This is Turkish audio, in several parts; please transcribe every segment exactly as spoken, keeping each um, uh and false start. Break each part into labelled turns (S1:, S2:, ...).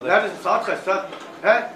S1: Neredesin? Saat kaç saat? He?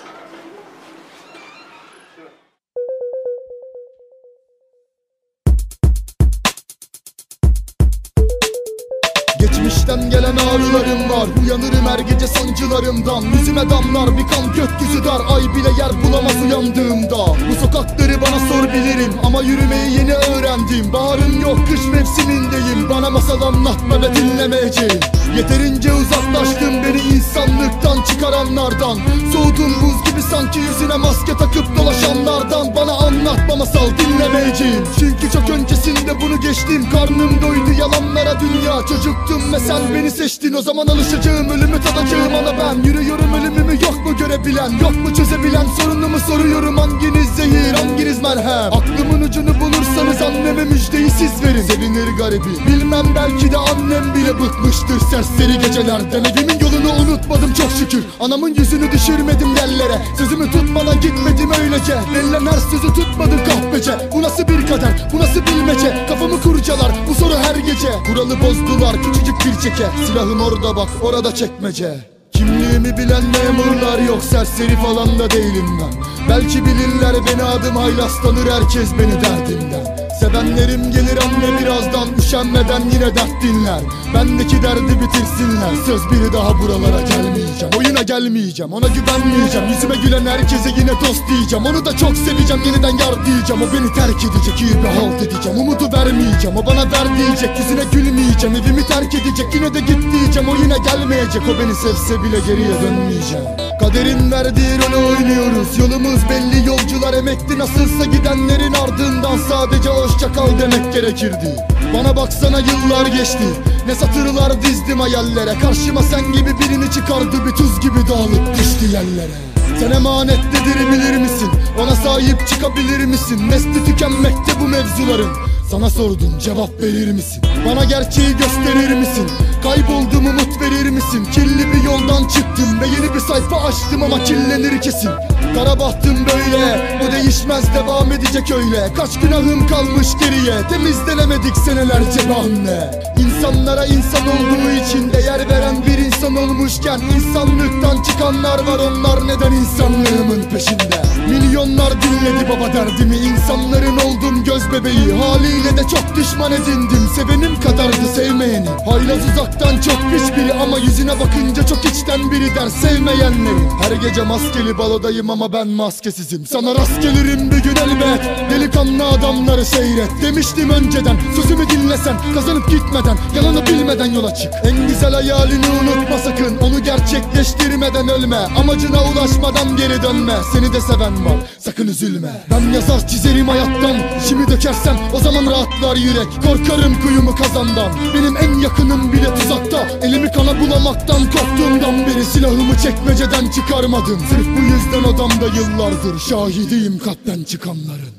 S2: Geçmişten gelen ağrılarım var. Uyanırım her gece sancılarımdan. Yüzüme damlar bir kan, gökyüzü dar. Ay bile yer bulamaz uyandığımda. Bu sokakları bana sor bilirim, ama yürümeyi yeni öğrendim. Baharım yok, kış mevsimindeyim. Bana masal anlatma ve dinlemeyeceğim. Yeterince uzaklaştım beni insanlıktan çıkaranlardan. Soğudum buz gibi sanki yüzüne maske takıp dolaşanlardan. Bana anlatma masal, dinlemeyeceğim. Çünkü çok öncesinde bunu geçtim. Karnım doydu yalanlara, dünya çocuktum ve sen beni seçtin. O zaman alışacağım, ölümü tadacağım ana ben. Yürüyorum ölümümü, yok mu görebilen, yok mu çözebilen? Sorunumu soruyorum, hanginiz zehir, hanginiz merhem? Aklımın ucunu bulursanız anneme müjdeyi siz verin. Sevinir garibi, bilmem belki de annem bile bıkmıştır serseri gecelerden. Evimin yolunu unutmadım çok şükür. Anamın yüzünü düşürmedim yerlere. Sözümü tutmadan gitmedim öylece. Verilen her sözü tutmadım kahpece. Bu nasıl bir kader, bu nasıl bilmece? Kafamı kurcalar bu soru her gece. Kuralı bozdular küçücük bir çeke. Silahım orada bak, orada çekmece. Kimliğimi bilen memurlar yok, serseri falan da değilim ben. Belki bilirler beni, adım haylaz, tanır herkes beni derdimden. Sevenlerim gelir anne birazdan, üşenmeden yine dert dinler. Bendeki derdi bitirsinler, söz biri daha buralara gelmeyeceğim. Oyuna gelmeyeceğim, ona güvenmeyeceğim. Yüzüme gülen herkese yine dost diyeceğim. Onu da çok seveceğim, yeniden yar diyeceğim. O beni terk edecek, iyi bir halt edeceğim. Umudu vermeyeceğim, o bana ver diyecek. Yüzüne gülmeyeceğim, evimi terk edecek. Yine de git diyeceğim, o yine gelmeyecek. O beni sevse bile geriye dönmeyeceğim. Kaderin verdiği rolü oynuyoruz. Yolumuz belli, yolcular emekli. Nasılsa gidenlerin ardından sadece hoşça kal demek gerekirdi. Bana baksana yıllar geçti, ne satırlar dizdim hayallere. Karşıma sen gibi birini çıkardı, bir tuz gibi dağılıp düştü yerlere. Sen emanettedir bilir misin? Ona sahip çıkabilir misin? Nesli tükenmekte bu mevzuların. Sana sordum, cevap verir misin? Bana gerçeği gösterir misin? Kayboldum, umut verir misin? Kirli bir yoldan çıktım ve yeni bir sayfa açtım ama kirlenir kesin. Kara bahtım böyle, bu değişmez, devam edecek öyle. Kaç günahım kalmış geriye, temizlenemedik senelerce be anne. İnsanlara insan olduğu için değer veren bir insan olmuşken insanlıktan çıkanlar var, onlar neden insanlığımın peşinde? Milyonlar dinledi baba derdimi, insanların oldum göz bebeği. Haliyle de çok düşman edindim, sevenim kadardı sevmeyeni. Haylaz uzaktan çok pis biri ama yüzüne bakınca çok içten biri der sevmeyenleri. Her gece maskeli balodayım ama ben maskesizim. Sana rast gelirim bir gün elbet, delikanlı adamları seyret. Demiştim önceden, sözümü dinlesen, kazanıp gitmeden, yalanı bilmeden yola çık. En güzel hayalini unutma sakın, onu gerçekleştirmeden ölme. Amacına ulaşmadan geri dönme, seni de seven var, sakın üzülme. Ben yazar çizerim hayattan, içimi dökersem o zaman rahatlar yürek. Korkarım kuyumu kazandan, benim en yakınım bile tuzakta. Elimi kana bulamaktan korktuğumdan beri silahımı çekmeceden çıkarmadım. Sırf bu yüzden odamda yıllardır şahidiyim kalpten çıkanların.